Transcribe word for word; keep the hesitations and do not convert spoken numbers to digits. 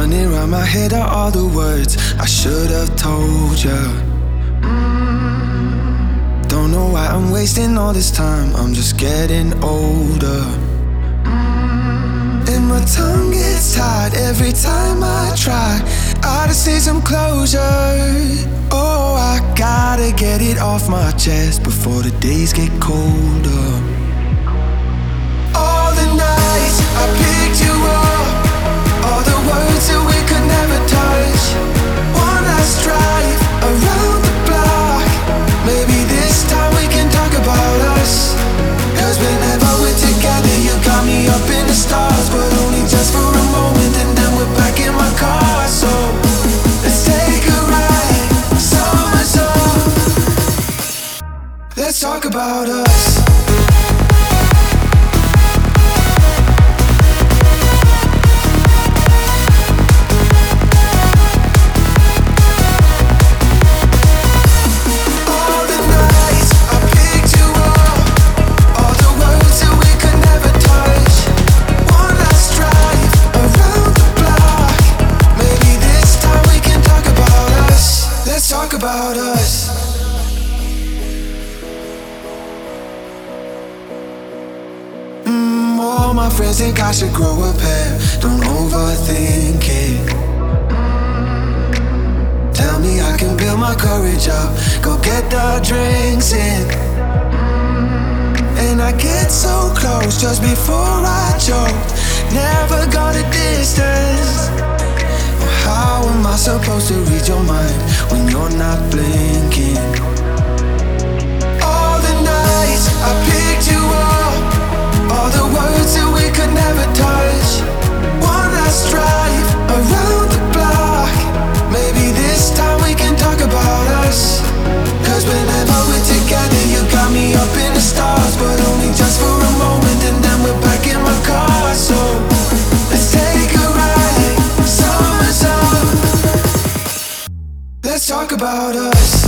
Running around my head are all the words I should have told ya. Don't know why I'm wasting all this time, I'm just getting older. And my tongue gets tied every time I try. I just need some closure. Oh, I gotta get it off my chest before the days get colder. All the nights I picked you up, all the words that we could never touch. One last drive around the block. Maybe this time we can talk about us. Cause whenever we're together, you got me up in the stars, but only just for a moment, and then we're back in my car. So let's take a ride, summer's up. Let's talk about us. About us. Mm, all my friends think I should grow a pair. Don't overthink it. Tell me I can build my courage up, go get the drinks in. And I get so close just before I choked. Never got a distance. How am I supposed to read your mind when you're not blinking? All the nights I picked you up, all the words that we could never touch. One last drive around the block. Maybe this time we can talk about us. Cause whenever we're together, you got me up in the stars, but only just for a moment, and then we're back in my car. So let's take a ride, summer's up. Let's talk about us.